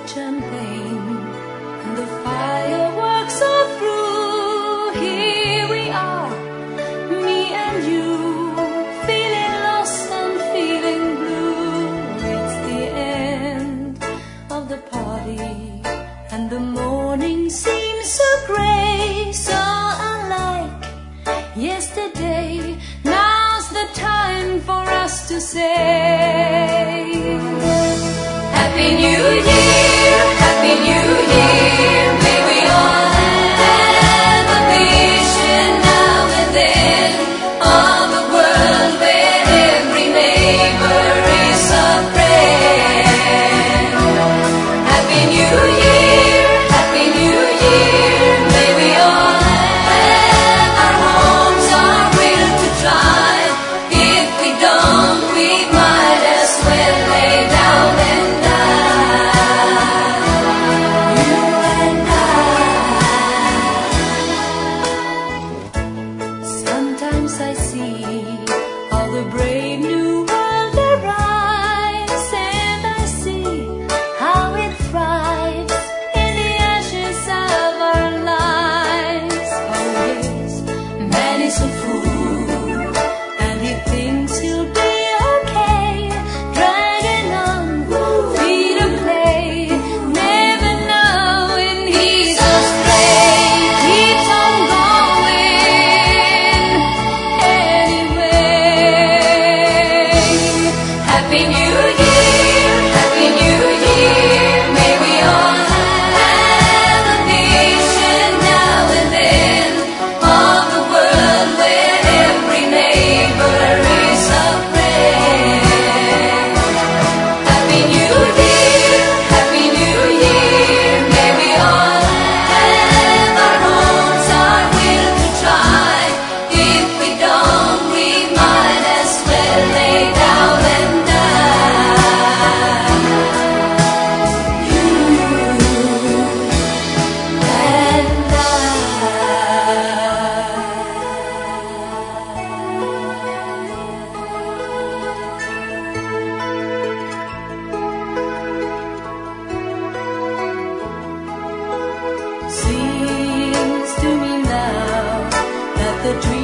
champagne and the fireworks are through. Here we are, me and you, feeling lost and feeling blue. It's the end of the party and the morning seems so grey, so unlike yesterday. Now's the time for us to say Happy New Year, Happy New Year. May we all have a vision now and then of a world where every neighbor is a friend. Happy New Year, Happy New Year. May we all have our homes, our will to try. If we don't, we might as well lay down and die. You and I. Sometimes I see all the brave new world arise, and I see how it thrives in the ashes of our lives. Oh yes, man is a fool, and he thinks he'll be okay, dragging on, feet of clay, never knowing he's astray. Keeps on going anyway. Happy New Year, Happy New Year. May we all have a vision now and then of a world where every neighbor is a friend. Happy New Year, Happy New Year. May we all have our homes, our will to try. If we don't, we might as well lay down and die. You and Seems to me now that the dream